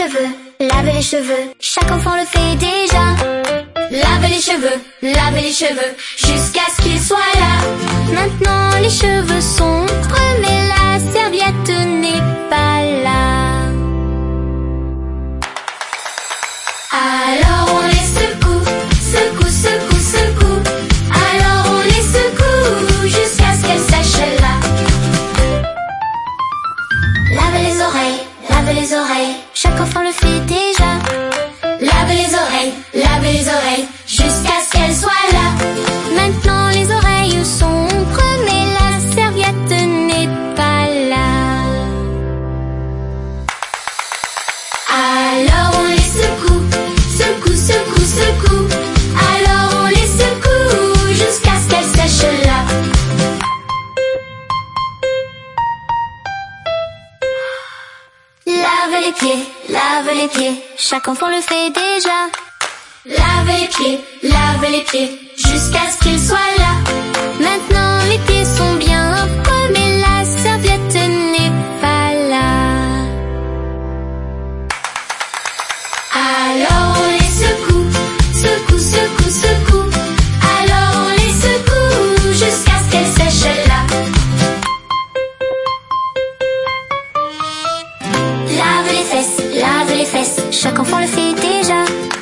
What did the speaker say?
laver les cheveux, chaque enfant le fait déjà. Laver les cheveux, jusqu'à ce qu'ils soient là. Maintenant les cheveux sont propres, mais la serviette n'est pas là. Alors on les secoue, secoue, secoue, secoue. Alors on les secoue, jusqu'à ce qu'elles sèchent là. Laver les oreilles, chaque enfant le fait déjà. Laver les oreilles, jusqu'à ce qu'elles soient là. Maintenant les oreilles sont propres, mais la serviette n'est pas là. Alors on les secoue, secoue, secoue, secoue. Alors on les secoue, jusqu'à ce qu'elles sèchent là. Laver les pieds, chaque enfant le fait déjà. Laver les pieds, jusqu'à ce qu'ils soient là. Maintenant les pieds sont bien propres, mais la serviette n'est pas là. Alors on les secoue, secoue, secoue, secoue. Alors on les secoue, jusqu'à ce qu'elles sèchent là. Laver les fesses, chaque enfant le fait déjà.